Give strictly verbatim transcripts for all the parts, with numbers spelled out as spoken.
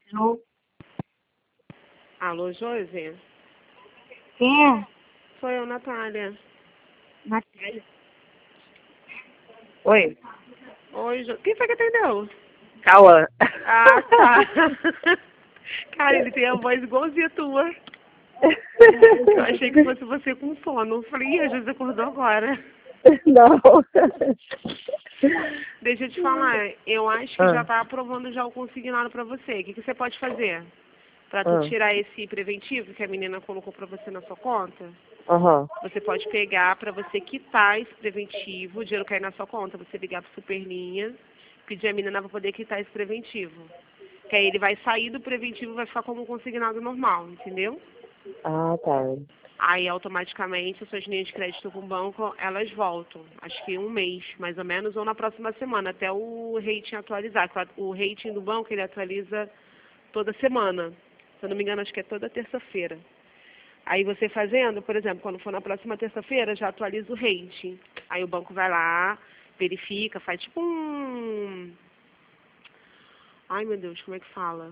Alô? Alô, Josi? Quem é? Sou eu, Natália. Natália. Oi. Oi, Jo... Quem foi que atendeu? Cauã. Ah, tá. Cara, ele tem a voz igualzinha a tua. Eu achei que fosse você com sono. Eu falei, ih, a Josi acordou agora. Não. Deixa eu te falar, eu acho que Ah, já tá aprovando já o consignado pra você. O que, que você pode fazer? Pra tu ah, tirar esse preventivo que a menina colocou pra você na sua conta? aham. Você pode pegar pra você quitar esse preventivo, o dinheiro cair na sua conta, você ligar pro Superlinha, pedir a menina pra poder quitar esse preventivo. Que aí ele vai sair do preventivo e vai ficar como um consignado normal, entendeu? Ah, tá. Aí automaticamente as suas linhas de crédito com o banco, elas voltam. Acho que um mês, mais ou menos, ou na próxima semana, até o rating atualizar. O rating do banco ele atualiza toda semana. Se eu não me engano, acho que é toda terça-feira. Aí você fazendo, por exemplo, quando for na próxima terça-feira, já atualiza o rating. Aí o banco vai lá, verifica, faz tipo um... Ai, meu Deus, como é que fala?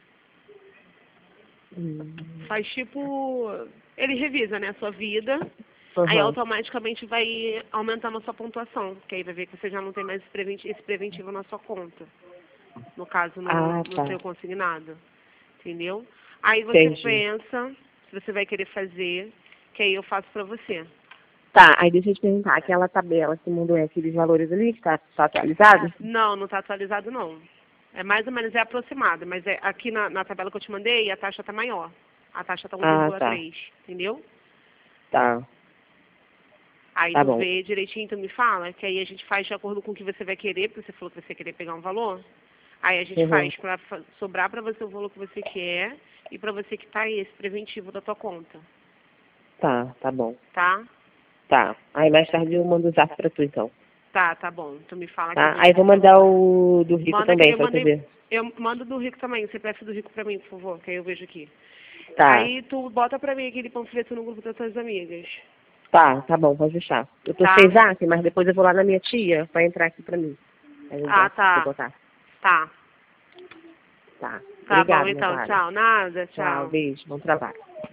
Hum. Faz tipo... Ele revisa, né, a sua vida. Aí Aham. automaticamente vai aumentando a sua pontuação. Que aí vai ver que você já não tem mais esse preventivo, esse preventivo na sua conta. No caso, no, Ah, no tá. seu consignado. Entendeu? Aí você Entendi. pensa se você vai querer fazer, que aí eu faço pra você. Tá, aí deixa eu te perguntar, aquela tabela que mandou é aqueles valores ali que tá, tá atualizado? Não, não está atualizado não. É mais ou menos é aproximado, mas é, aqui na, na tabela que eu te mandei, a taxa está maior. A taxa está Ah, tá. um vírgula três, entendeu? Tá. Aí Tá tu bom. vê direitinho, tu me fala, que aí a gente faz de acordo com o que você vai querer, porque você falou que você queria pegar um valor. Aí a gente Uhum. faz para sobrar para você o valor que você quer e para você que tá aí esse preventivo da tua conta, Tá, tá bom. tá? Tá. Aí mais tarde eu mando o zap pra tu, então. Tá, tá bom. Tu me fala que a Tá? gente Aí vou faz. mandar o do Rico Manda que também, eu pra tu mandei, ver. eu mando do Rico também, o C P F do Rico pra mim, por favor, que aí eu vejo aqui. Tá. Aí tu bota pra mim aquele panfleto no grupo das tuas amigas, Tá, tá bom, pode deixar. Eu tô sem tá? zap, mas depois eu vou lá na minha tia pra entrar aqui pra mim. Aí eu Ah, boto, vou tá, botar. tá. Tá. Tá bom Obrigada, então, Natália. tchau. Nada, Tchau, tchau. beijo, bom trabalho.